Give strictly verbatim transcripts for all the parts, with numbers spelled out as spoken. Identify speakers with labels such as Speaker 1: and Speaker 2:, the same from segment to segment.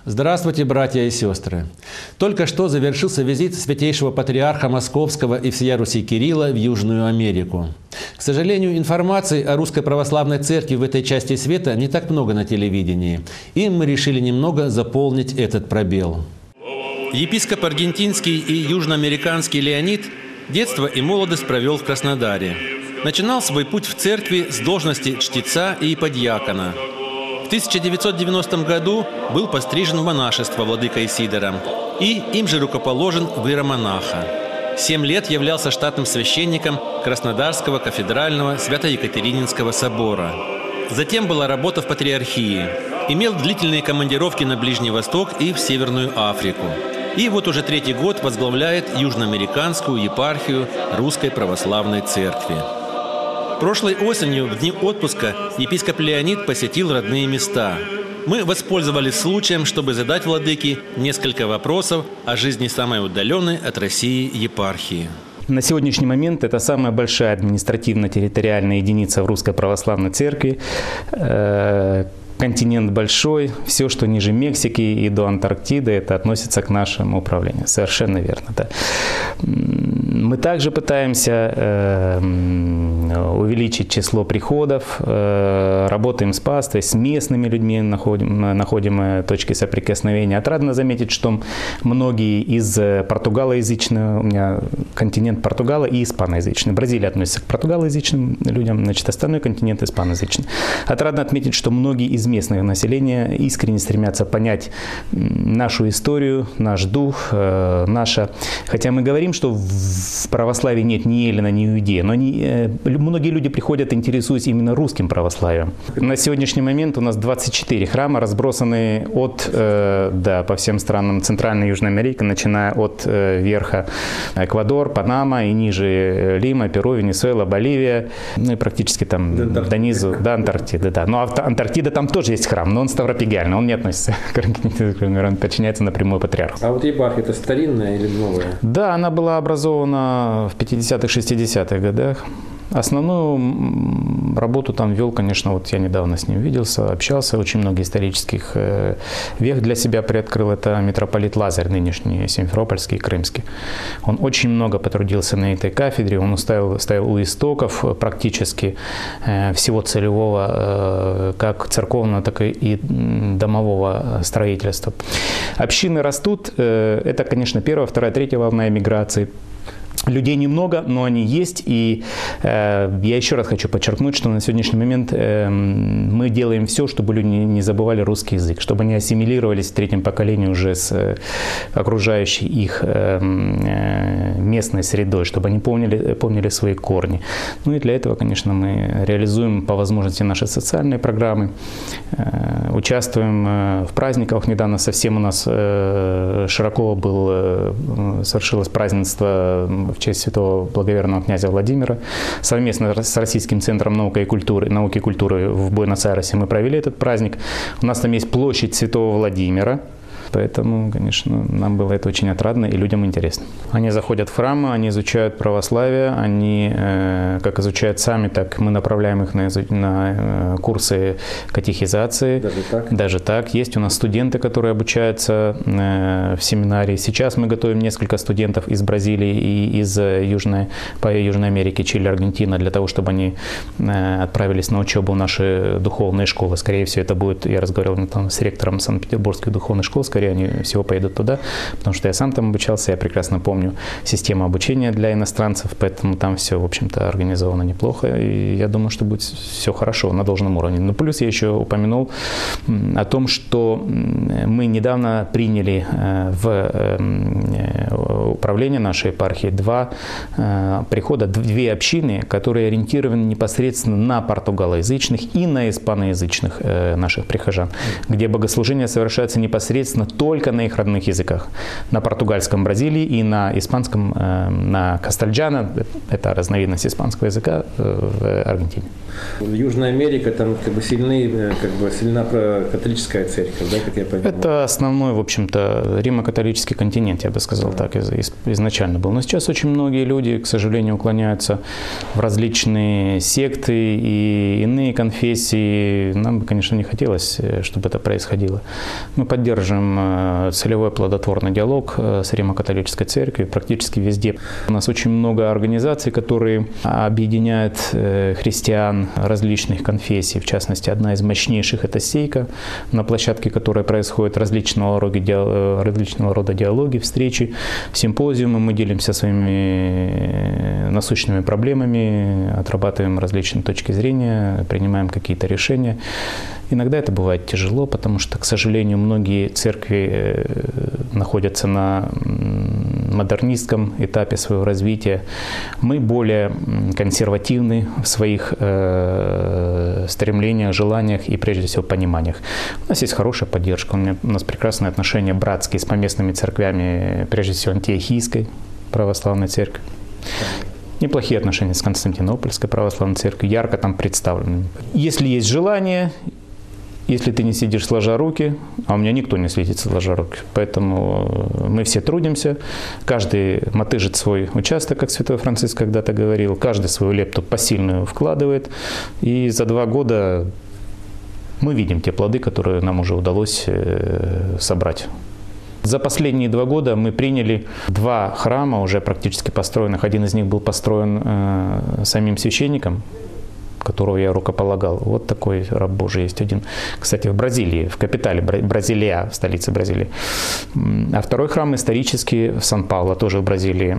Speaker 1: Здравствуйте, братья и сестры! Только что завершился визит святейшего патриарха Московского и всея Руси Кирилла в Южную Америку. К сожалению, информации о Русской Православной Церкви в этой части света не так много на телевидении, и мы решили немного заполнить этот пробел. Епископ аргентинский и южноамериканский Леонид детство и молодость провел в Краснодаре. Начинал свой путь в церкви с должности чтеца и иподьякона. В тысяча девятьсот девяностом году был пострижен в монашество владыкой Сидором и им же рукоположен в иеромонаха. Семь лет являлся штатным священником Краснодарского кафедрального Свято-Екатерининского собора. Затем была работа в патриархии. Имел длительные командировки на Ближний Восток и в Северную Африку. И вот уже третий год возглавляет южноамериканскую епархию Русской Православной Церкви. Прошлой осенью, в дни отпуска, епископ Леонид посетил родные места. Мы воспользовались случаем, чтобы задать владыке несколько вопросов о жизни самой удаленной от России епархии.
Speaker 2: На сегодняшний момент это самая большая административно-территориальная единица в Русской Православной Церкви. Континент большой, все, что ниже Мексики и до Антарктиды, это относится к нашему управлению. Совершенно верно, да. Мы также пытаемся э, увеличить число приходов, э, работаем с паствой, с местными людьми, находим, находим точки соприкосновения. Отрадно заметить, что многие из португалоязычного, у меня континент португало и испаноязычный. Бразилия относится к португалоязычным людям, значит, остальной континент испаноязычный. Отрадно отметить, что многие из местного населения искренне стремятся понять нашу историю, наш дух, э, наше. Хотя мы говорим, что в православии нет ни Елена, ни Иудея, но они, э, многие люди приходят, интересуясь именно русским православием. На сегодняшний момент у нас двадцать четыре храма, разбросаны от, э, да, по всем странам Центральной и Южной Америки, начиная от э, верха Эквадор, Панама и ниже Лима, Перу, Венесуэла, Боливия, ну и практически там до, до низу, до Антарктиды. Да. Но Антарктида там тоже есть храм, но он ставропигиальный, он не относится к аргентине, он подчиняется напрямую патриарху.
Speaker 1: А вот епархия это старинная или новая?
Speaker 2: Да, она была образована в пятидесятых-шестидесятых годах. Основную работу там вел, конечно, вот я недавно с ним виделся, общался, очень много исторических вех для себя приоткрыл. Это митрополит Лазарь, нынешний Симферопольский и Крымский. Он очень много потрудился на этой кафедре, он стоял, стоял у истоков практически всего целевого, как церковного, так и домового строительства. Общины растут, это, конечно, первая, вторая, третья волна эмиграции. Людей немного, но они есть. И э, я еще раз хочу подчеркнуть, что на сегодняшний момент э, мы делаем все, чтобы люди не, не забывали русский язык, чтобы они ассимилировались в третьем поколении уже с э, окружающей их э, э, местной средой, чтобы они помнили, помнили свои корни. Ну и для этого, конечно, мы реализуем по возможности наши социальные программы, э, участвуем э, в праздниках. Недавно совсем у нас э, широко был, э, совершилось празднество в честь святого благоверного князя Владимира. Совместно с Российским центром науки и культуры, науки и культуры в Буэнос-Айресе мы провели этот праздник. У нас там есть площадь Святого Владимира. Поэтому, конечно, нам было это очень отрадно и людям интересно. Они заходят в храмы, они изучают православие, они э, как изучают сами, так мы направляем их на, на э, курсы катехизации. Даже так? Даже так. Есть у нас студенты, которые обучаются э, в семинарии. Сейчас мы готовим несколько студентов из Бразилии и из Южной, по Южной Америке, Чили, Аргентина, для того, чтобы они э, отправились на учебу в наши духовные школы. Скорее всего, это будет, я разговаривал там, с ректором Санкт-Петербургской духовной школы, скорее они всего поедут туда, потому что я сам там обучался, я прекрасно помню систему обучения для иностранцев, поэтому там все, в общем-то, организовано неплохо, и я думаю, что будет все хорошо на должном уровне. Но плюс я еще упомянул о том, что мы недавно приняли в управление нашей епархии два прихода, две общины, которые ориентированы непосредственно на португалоязычных и на испаноязычных наших прихожан, где богослужение совершается непосредственно только на их родных языках. На португальском Бразилии и на испанском, на кастальджано, это разновидность испанского языка в Аргентине.
Speaker 1: Южная Америка, там как бы сильны, как бы сильна католическая церковь, да, как я понимаю?
Speaker 2: Это основной, в общем-то, римо-католический континент, я бы сказал да. так, изначально был. Но сейчас очень многие люди, к сожалению, уклоняются в различные секты и иные конфессии. Нам бы, конечно, не хотелось, чтобы это происходило. Мы поддерживаем ведем целевой плодотворный диалог с Римо-католической церковью практически везде. У нас очень много организаций, которые объединяют христиан различных конфессий. В частности, одна из мощнейших – это Сейка, на площадке которой происходят различного рода, различного рода диалоги, встречи, симпозиумы. Мы делимся своими насущными проблемами, отрабатываем различные точки зрения, принимаем какие-то решения. Иногда это бывает тяжело, потому что, к сожалению, многие церкви находятся на модернистском этапе своего развития. Мы более консервативны в своих э, стремлениях, желаниях и, прежде всего, пониманиях. У нас есть хорошая поддержка, у, меня, у нас прекрасные отношения братские с поместными церквями, прежде всего, Антиохийской православной церкви. Неплохие отношения с Константинопольской православной церковью, ярко там представлены. Если есть желание, если ты не сидишь сложа руки, а у меня никто не сидит сложа руки, поэтому мы все трудимся, каждый мотыжит свой участок, как святой Франциск когда-то говорил, каждый свою лепту посильную вкладывает, и за два года мы видим те плоды, которые нам уже удалось собрать. За последние два года мы приняли два храма, уже практически построенных. Один из них был построен э, самим священником, которого я рукополагал. Вот такой раб Божий есть один. Кстати, в Бразилии, в капитале Бразилия, в столице Бразилии. А второй храм исторический в Сан-Паулу, тоже в Бразилии.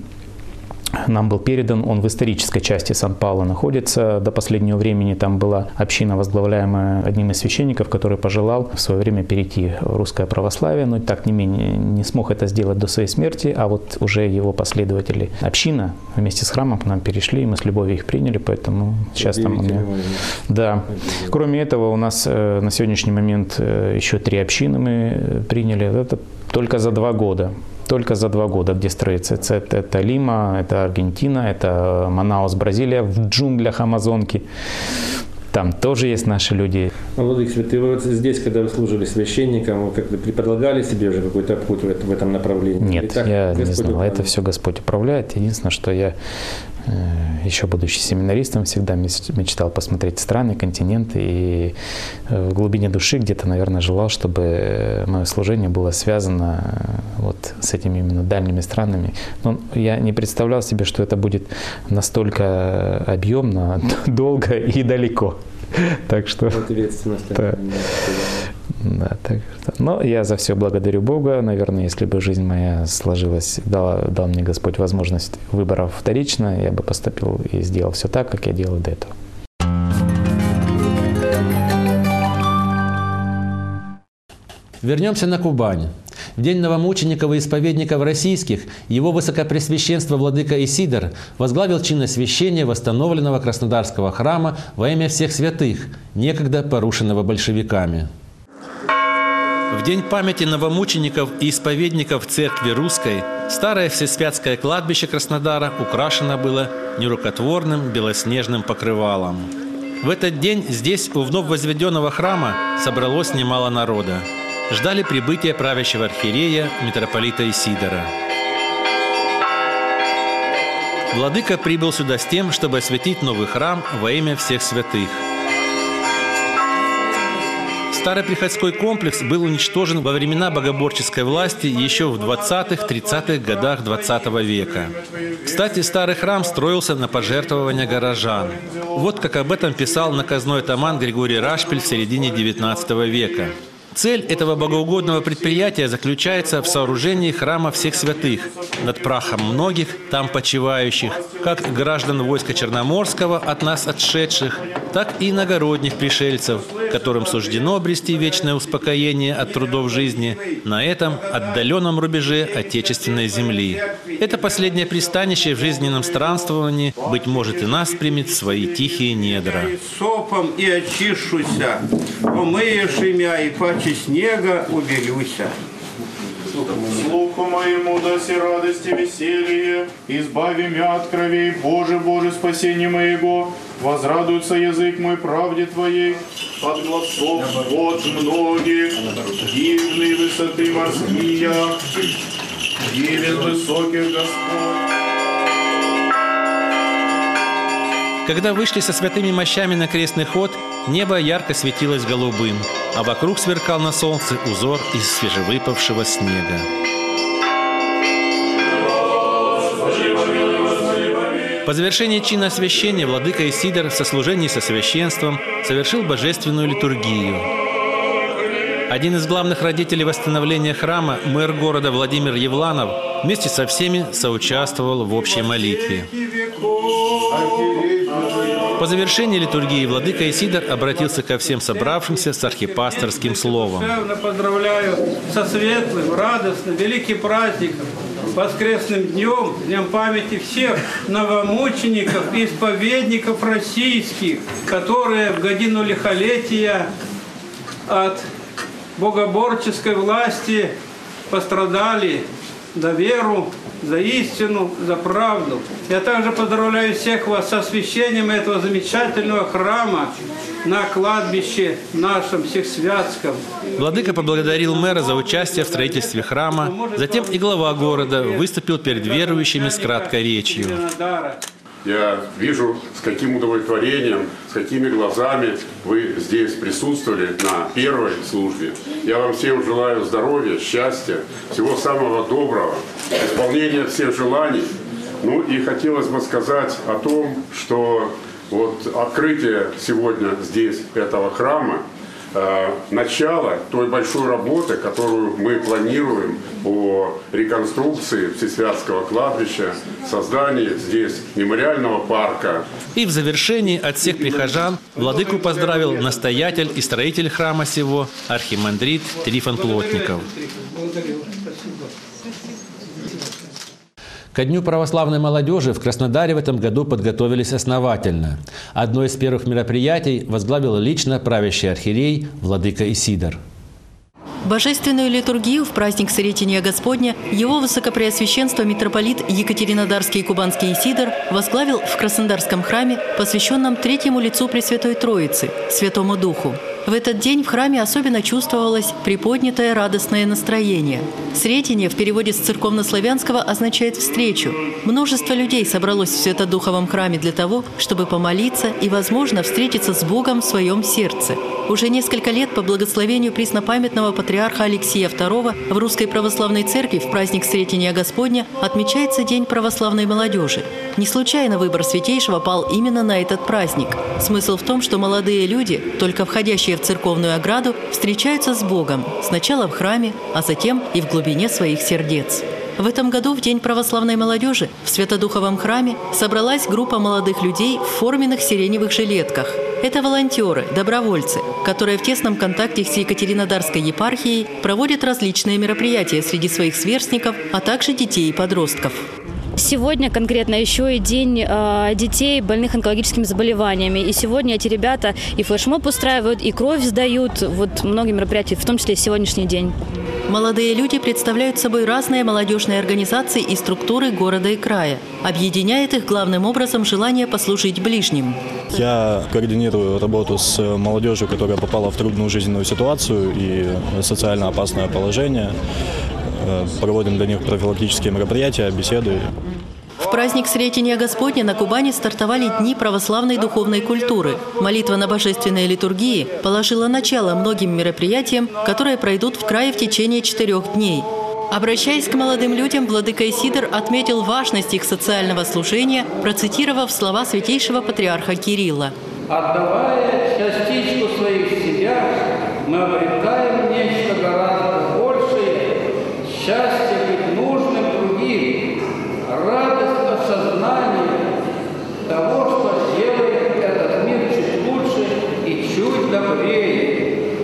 Speaker 2: Нам был передан, он в исторической части Сан-Паулу находится. До последнего времени там была община, возглавляемая одним из священников, который пожелал в свое время перейти в русское православие, но так не менее не смог это сделать до своей смерти, а вот уже его последователи, община вместе с храмом к нам перешли, и мы с любовью их приняли, поэтому сейчас там у меня... Да. Кроме этого, у нас на сегодняшний момент еще три общины мы приняли. Это только за два года. Только за два года, где строится. Это, это Лима, это Аргентина, это Манаус, Бразилия, в джунглях Амазонки. Там тоже есть наши люди.
Speaker 1: Владыка Святый, вы вот здесь, когда вы служили священником, вы как-то предполагали себе уже какой-то путь в этом направлении?
Speaker 2: Нет, так, я Господь не знал. Управляет? Это все Господь управляет. Единственное, что я, еще будучи семинаристом, всегда мечтал посмотреть страны, континенты. И в глубине души где-то, наверное, желал, чтобы мое служение было связано вот с этими именно дальними странами. Но я не представлял себе, что это будет настолько объемно, долго и далеко. Так что, да, да, так что, но я за все благодарю Бога. Наверное, если бы жизнь моя сложилась, дал, дал мне Господь возможность выбора вторично, я бы поступил и сделал все так, как я делал до этого.
Speaker 1: Вернемся на Кубань. В день новомучеников и исповедников российских его высокопресвященство владыка Исидор возглавил чиносвящение восстановленного Краснодарского храма во имя всех святых, некогда порушенного большевиками. В день памяти новомучеников и исповедников Церкви Русской старое Всесвятское кладбище Краснодара украшено было нерукотворным белоснежным покрывалом. В этот день здесь, у вновь возведенного храма, собралось немало народа. Ждали прибытия правящего архиерея митрополита Исидора. Владыка прибыл сюда с тем, чтобы осветить новый храм во имя всех святых. Старый приходской комплекс был уничтожен во времена богоборческой власти еще в двадцатых-тридцатых годах двадцатого века. Кстати, старый храм строился на пожертвования горожан. Вот как об этом писал наказной атаман Григорий Рашпиль в середине девятнадцатого века. Цель этого богоугодного предприятия заключается в сооружении храма всех святых над прахом многих там почивающих, как граждан войска Черноморского от нас отшедших, так и иногородних пришельцев, которым суждено обрести вечное успокоение от трудов жизни на этом отдаленном рубеже отечественной земли. Это последнее пристанище в жизненном странствовании, быть может, и нас примет в свои тихие недра.
Speaker 3: Сопом и очищуся, умыешь имя и паче снега убелюся.
Speaker 4: Слуху моему даси радости веселье, избави мя от кровей, Боже, Боже, спасение моего, возрадуется язык мой правде Твоей, от глазов вод многих, дивные высоты морские, дивен высоких Господь.
Speaker 1: Когда вышли со святыми мощами на крестный ход, небо ярко светилось голубым. а вокруг сверкал на солнце узор из свежевыпавшего снега. По завершении чина освящения владыка Исидор в сослужении со священством совершил божественную литургию. Один из главных родителей восстановления храма, мэр города Владимир Евланов, вместе со всеми соучаствовал в общей молитве. По завершении литургии владыка Исидор обратился ко всем собравшимся с архипасторским словом.
Speaker 5: Поздравляю со светлым, радостным, великим праздником, воскресным днем, днем памяти всех новомучеников и исповедников российских, которые в годину лихолетия от богоборческой власти пострадали за веру, за истину, за правду. Я также поздравляю всех вас с освящением этого замечательного храма на кладбище нашем Всехсвятском.
Speaker 1: Владыка поблагодарил мэра за участие в строительстве храма. Затем и глава города выступил перед верующими с краткой речью.
Speaker 6: Я вижу, с каким удовлетворением, с какими глазами вы здесь присутствовали на первой службе. Я вам всем желаю здоровья, счастья, всего самого доброго, исполнения всех желаний. Ну и хотелось бы сказать о том, что вот открытие сегодня здесь этого храма, начало той большой работы, которую мы планируем по реконструкции Всесвятского кладбища, создании здесь мемориального парка.
Speaker 1: И в завершении от всех прихожан владыку поздравил настоятель и строитель храма сего архимандрит Трифон Плотников. Ко Дню православной молодежи в Краснодаре в этом году подготовились основательно. Одно из первых мероприятий возглавил лично правящий архиерей владыка Исидор.
Speaker 7: Божественную литургию в праздник Сретения Господня его высокопреосвященство митрополит Екатеринодарский и Кубанский Исидор возглавил в Краснодарском храме, посвященном третьему лицу Пресвятой Троицы – Святому Духу. В этот день в храме особенно чувствовалось приподнятое радостное настроение. Сретение в переводе с церковнославянского означает «встречу». Множество людей собралось в Святодуховом храме для того, чтобы помолиться и, возможно, встретиться с Богом в своем сердце. Уже несколько лет по благословению преснопамятного патриарха Алексия второго в Русской Православной Церкви в праздник Сретения Господня отмечается День православной молодежи. Не случайно выбор Святейшего пал именно на этот праздник. Смысл в том, что молодые люди, только входящие в церковную ограду, встречаются с Богом сначала в храме, а затем и в глубине своих сердец. В этом году в День православной молодежи в Святодуховом храме собралась группа молодых людей в форменных сиреневых жилетках. Это волонтеры, добровольцы, которые в тесном контакте с Екатеринодарской епархией проводят различные мероприятия среди своих сверстников, а также детей и подростков.
Speaker 8: Сегодня конкретно еще и день э, детей, больных онкологическими заболеваниями. И сегодня эти ребята и флешмоб устраивают, и кровь сдают. Вот многие мероприятия, в том числе и сегодняшний день.
Speaker 7: Молодые люди представляют собой разные молодежные организации и структуры города и края. Объединяет их главным образом желание послужить ближним.
Speaker 9: Я координирую работу с молодежью, которая попала в трудную жизненную ситуацию и социально опасное положение. Проводим для них профилактические мероприятия, беседы.
Speaker 7: В праздник Сретения Господня на Кубани стартовали Дни православной духовной культуры. Молитва на божественной литургии положила начало многим мероприятиям, которые пройдут в крае в течение четырех дней. Обращаясь к молодым людям, владыка Исидор отметил важность их социального служения, процитировав слова святейшего патриарха Кирилла.
Speaker 5: «Отдавая частичку своих себя, мы обретаем нечто гораздо большее, счастье быть нужным другим, радость осознания того, что делает этот мир чуть лучше и чуть добрее.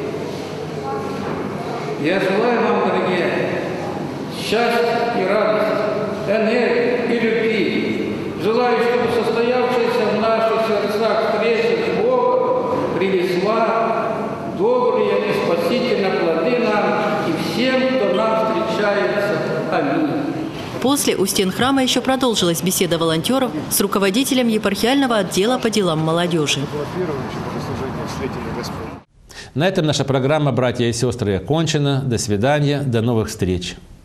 Speaker 5: Я желаю вам, дорогие, счастья и радости, энергии и любви. Желаю, чтобы состоявшаяся в наших сердцах встреча с Богом принесла добрые и спасительные плоды нам и всем, кто нам встречается. Аминь.
Speaker 7: После у стен храма еще продолжилась беседа волонтеров с руководителем епархиального отдела по делам молодежи.
Speaker 1: На этом наша программа «Братья и сестры» окончена. До свидания, до новых встреч.